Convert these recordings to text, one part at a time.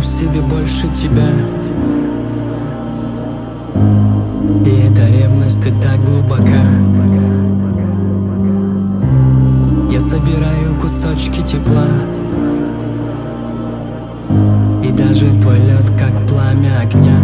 в себе больше тебя. И эта ревность, ты так глубока. Я собираю кусочки тепла, и даже твой лед, как пламя огня.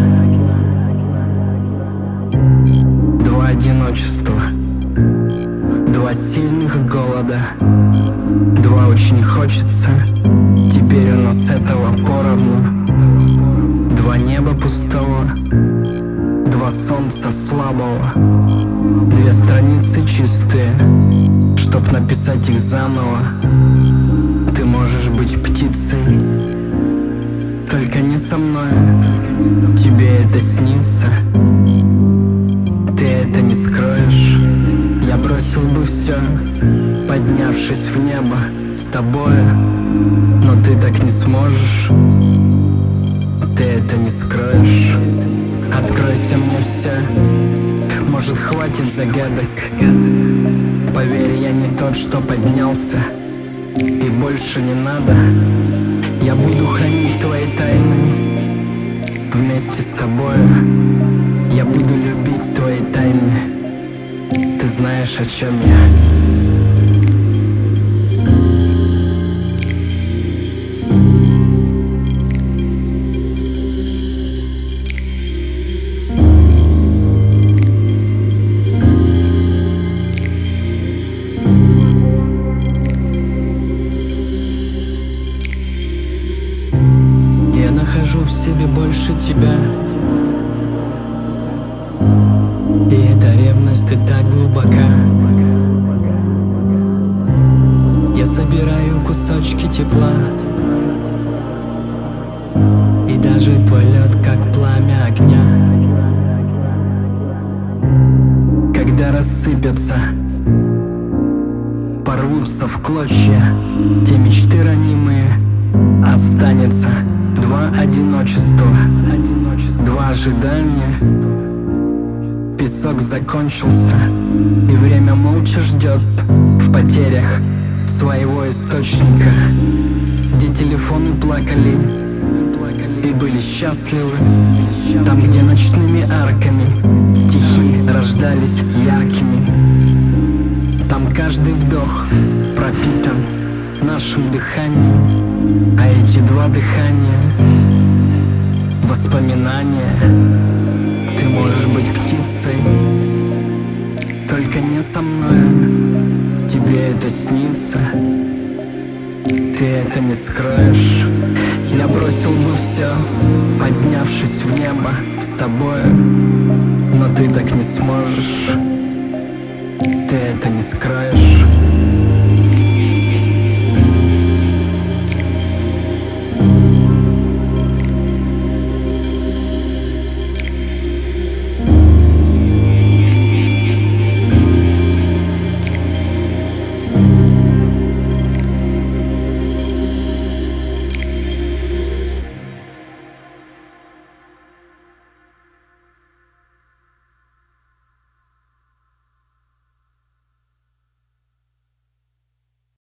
Два одиночества, два сильных голода, два очень хочется. Теперь у нас этого поровну. Два неба пустого, два солнца слабого, две страницы чистые, чтоб написать их заново. Ты можешь быть птицей, только не со мной. Тебе это снится, ты это не скроешь. Я бросил бы все, поднявшись в небо с тобою, но ты так не сможешь. Ты это не скроешь. Откройся мне все, может, хватит загадок. Поверь, я не тот, что поднялся, и больше не надо. Я буду хранить твои тайны вместе с тобою. Я буду любить твои тайны. Ты знаешь, о чем я. Я нахожу в себе больше тебя. И эта ревность, ты так глубока. Я собираю кусочки тепла, и даже твой лед, как пламя огня. Когда рассыпятся, порвутся в клочья те мечты ранимые, останется два одиночества, два ожидания. Песок закончился, и время молча ждет в потерях своего источника, где телефоны плакали и были счастливы. Там, где ночными арками стихи рождались яркими. Там каждый вдох пропитан нашим дыханием, а эти два дыхания — воспоминания. Ты можешь быть птицей, только не со мной. Тебе это снится, ты это не скроешь. Я бросил бы все, поднявшись в небо с тобою, но ты так не сможешь. Ты это не скроешь.